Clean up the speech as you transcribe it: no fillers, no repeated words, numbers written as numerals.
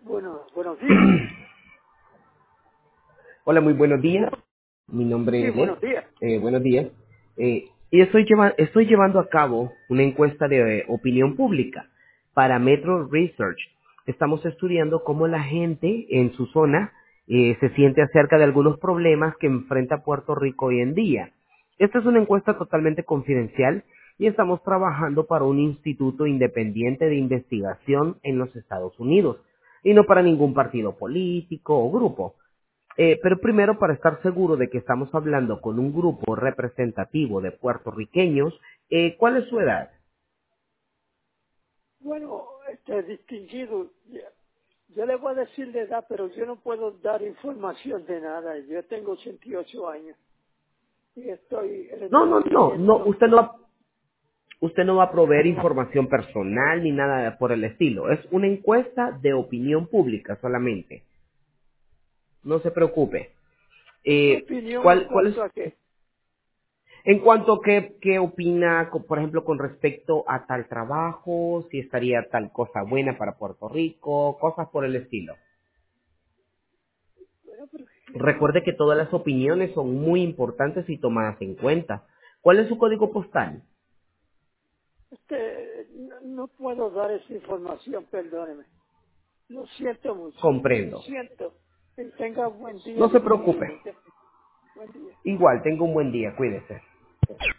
Bueno, buenos días. Hola, muy buenos días. Mi Sí, nombre es buenos Ed. días. Buenos días. Y estoy llevando a cabo una encuesta de opinión pública para Metro Research. Estamos estudiando cómo la gente en su zona se siente acerca de algunos problemas que enfrenta Puerto Rico hoy en día. Esta es una encuesta totalmente confidencial y estamos trabajando para un instituto independiente de investigación en los Estados Unidos y no para ningún partido político o grupo. Pero primero, para estar seguro de que estamos hablando con un grupo representativo de puertorriqueños, ¿cuál es su edad? Bueno, distinguido, yo le voy a decir de edad, pero yo no puedo dar información de nada. Yo tengo 88 años y estoy en el No, no, no, no, movimiento. usted no va a proveer información personal ni nada por el estilo. Es una encuesta de opinión pública solamente. No se preocupe. ¿Opinión en ¿Cuál es? cuanto a qué? En cuanto a qué opina, por ejemplo, con respecto a tal trabajo, si estaría tal cosa buena para Puerto Rico, cosas por el estilo. Bueno, pero Recuerde que todas las opiniones son muy importantes y tomadas en cuenta. ¿Cuál es su código postal? no puedo dar esa información, perdóneme. Lo siento mucho. Lo Comprendo. siento. Que tenga buen día, No se preocupe. distinguido. ¿Ok? Buen día. Igual, tenga un buen día. Cuídese.